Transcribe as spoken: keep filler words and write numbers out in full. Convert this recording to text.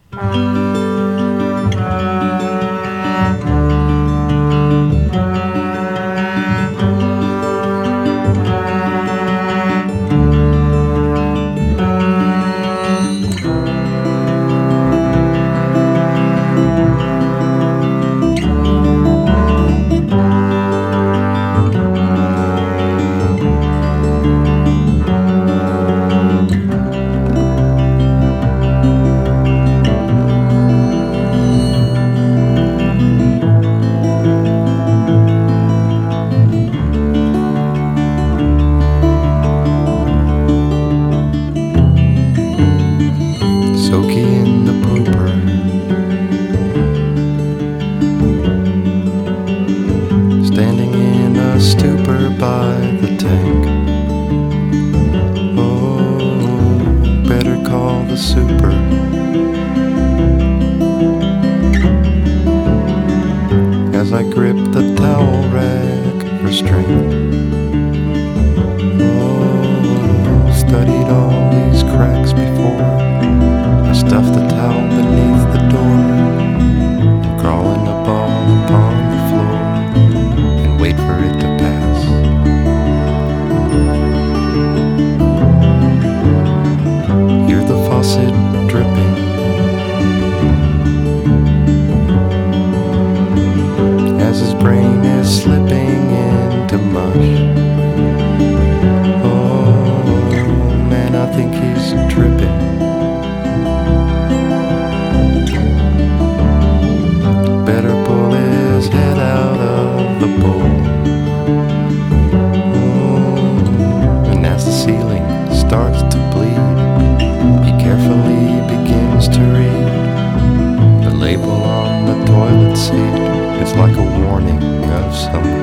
Stupor by the tank. Oh, better call the super. As I grip the towel rack for strength. Oh, studied all these cracks before. I stuff the towel beneath the door and crawl in a ball upon the floor and wait for it to pass. Hear the faucet dripping. As his brain is slipping into mush. Oh man, I think he's tripping. Better pull his head out of the bowl. Oh, and as the ceiling starts to bleed, he carefully begins to read the label on the toilet seat. It's like a warning of some